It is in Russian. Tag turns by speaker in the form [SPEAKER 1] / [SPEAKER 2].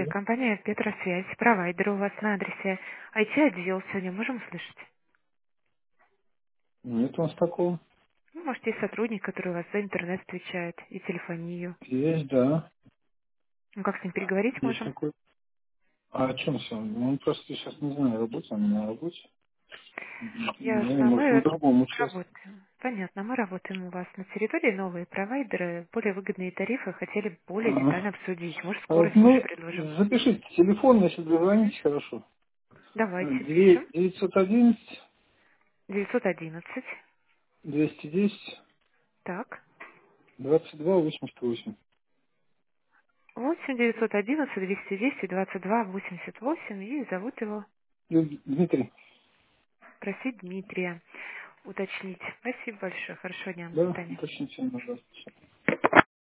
[SPEAKER 1] компания Петросвязь, провайдер у вас на адресе IT-отдел. Сегодня можем услышать?
[SPEAKER 2] Нет у нас такого.
[SPEAKER 1] Ну, может, есть сотрудник, который у вас за интернет отвечает и телефонию.
[SPEAKER 2] Есть, да.
[SPEAKER 1] Ну, как с ним переговорить
[SPEAKER 2] Есть
[SPEAKER 1] можем?
[SPEAKER 2] такой. А о чем все? Он просто сейчас не знаю, работает он на работе. Ну, и
[SPEAKER 1] Ясно.
[SPEAKER 2] может на
[SPEAKER 1] Мы
[SPEAKER 2] другом участке.
[SPEAKER 1] работаем. Понятно. Мы работаем у вас на территории, новые провайдеры, более выгодные тарифы. Хотели более детально
[SPEAKER 2] Ага.
[SPEAKER 1] обсудить. Может, скорость выше
[SPEAKER 2] Ну,
[SPEAKER 1] предложим.
[SPEAKER 2] запишите телефон, если
[SPEAKER 1] Мгм.
[SPEAKER 2] дозвонитесь, хорошо.
[SPEAKER 1] Давайте пишем.
[SPEAKER 2] 911
[SPEAKER 1] 911.
[SPEAKER 2] 210
[SPEAKER 1] Так.
[SPEAKER 2] 2288.
[SPEAKER 1] 8 911 210 22 88. И зовут его,
[SPEAKER 2] Дмитрий,
[SPEAKER 1] просить Дмитрия уточнить. Спасибо большое. Хорошего дня. До
[SPEAKER 2] да,
[SPEAKER 1] свидания.
[SPEAKER 2] уточните, пожалуйста.